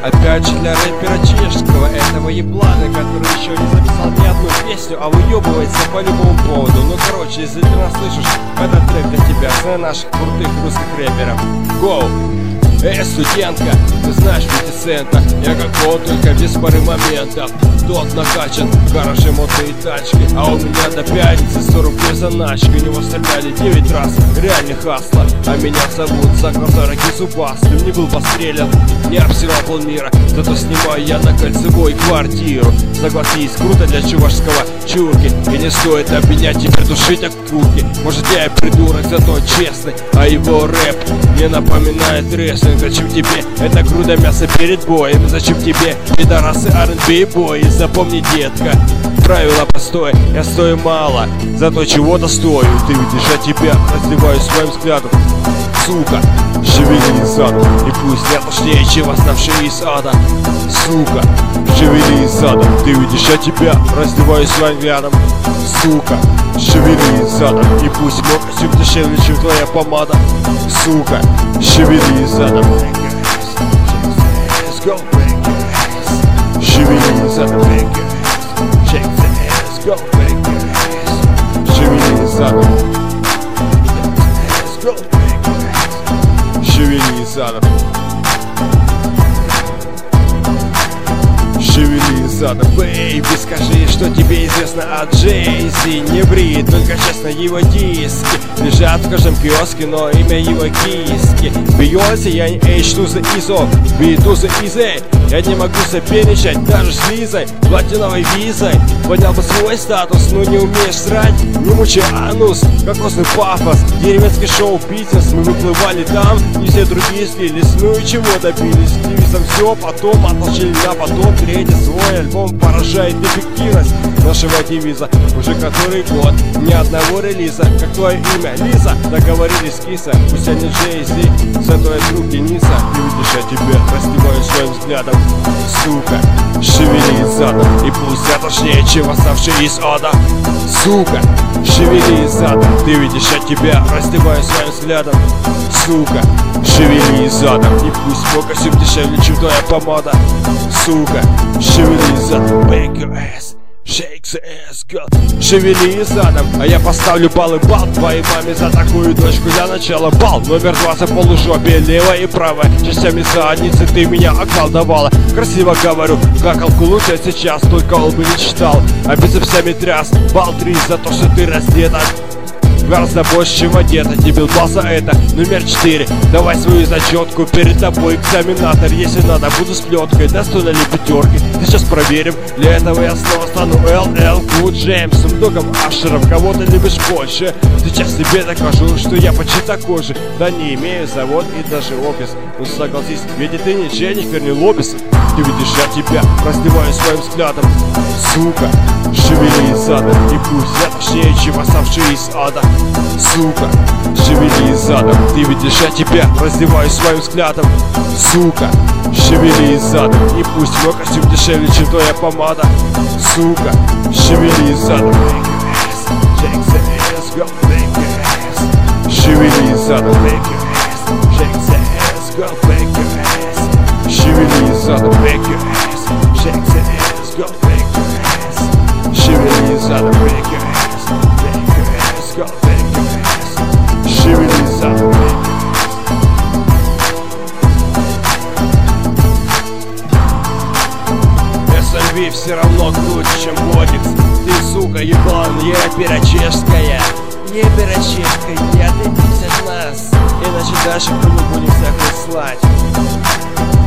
Опять же для рэпера чешского, этого еблана, который еще не записал ни одну песню, а выебывается по любому поводу. Ну короче, если ты нас слышишь, этот трек для тебя, за наших крутых русских рэперов. Гоу! Студентка, ты знаешь 50 центов, я как он, только без пары моментов. Тот накачан, гаражи, модные тачки, а у меня до пятницы 100 рублей заначки. У него стреляли 9 раз, реальный хасла, а меня зовут за глаза роги зубастым. Не был пострелян, не обсирал полмира, зато снимаю я на Кольцевой квартиру. Согласись, круто для чувашского чурки, и не стоит обвинять и придушить акулки. Может я и придурок, зато честный, а его рэп мне напоминает рестлинг. Зачем тебе это груда мяса перед боем? Зачем тебе пидорасы R&B бои? Запомни, детка, правило простое, я стою мало, зато чего-то стою. Ты видишь, я тебя раздеваю своим взглядом. Сука, шевели задом, и пусть я тошнее, чем восставшие из ада. Сука, шевели задом, ты видишь, я тебя раздеваю своим взглядом. Сука, шевели задом, и пусть мой костюм дешевле, чем твоя помада. Сука, шевели задом. Шевели задом, shake the ass, go break your ass. Шевели задом, go break your ass. Шевели задом, шевели задом. Бэйби, скажи, что тебе известно о Джей-Зи. Не ври, только честно, его диски лежат в каждом киоске, но имя его киски. Бейонсе, я не H2 ISO, B2 Easy. Я не могу соперничать даже с Лизой, платиновой визой. Поднял бы свой статус, но не умеешь срать, не мучи анус, кокосный пафос, деревенский шоу-бизнес. Мы выплывали там, и все другие слились. Ну и чего добились? С девизом все, потом отложили на потом. Третий свой альбом поражает эффективность нашего девиза. Уже который год, ни одного релиза. Как твое имя? Лиза. Договорились, киса, пусть я не Джей-Зи, зато я друг Дениса. И видишь, я тебя раздеваю своим взглядом. Сука, шевели задом, и пусть я тошнее, чем восставший из ада. Сука, шевели задом, ты видишь, я тебя раздеваю своим взглядом. Сука, шевели задом, и пусть мой костюм дешевле, чем твоя помада. Сука, шевели задом, break your ass, shake the ass, girl. Шевели задом, а я поставлю балл твоей маме за такую дочку. Для начала балл номер 2 за полужопие, левая и правая частями задницы ты меня околдовала. Красиво говорю, какалку лучше сейчас, только он бы не читал, а бицепсами тряс. Балл 3 за то, что ты раздета гораздо больше, чем одета. Дебил, балл за это. Номер 4, давай свою зачетку, перед тобой экзаменатор. Если надо, буду с плеткой, достойно ли пятерки. Сейчас проверим, для этого я снова стану LL Cool J, Догом Ашером. Кого ты любишь больше? Сейчас тебе докажу, что я почти такой же. Да не имею завод и даже офис. Ну согласись, ведь ты не Дженнифер, не Лобис. Ты видишь, я тебя раздеваю своим взглядом. Сука, шевели задом, и пусть я тошнее, чем восставший из ада. Сука, шевели задом, ты видишь, я тебя раздеваю своим взглядом. Сука, шевели задом, и пусть мой костюм дешевле, чем твоя помада. Сука, шевели задом, шевели задом, шевели задом, shake the ass, go break your ass. Шевели задом, break your ass, go break your ass. Шевели задом, break your ass. SLV все равно круче, чем Бодикс. Ты, сука, ебланная рэпера чешская. Рэпера чешская, не отойдись от нас, иначе дальше мы будем всякую слать.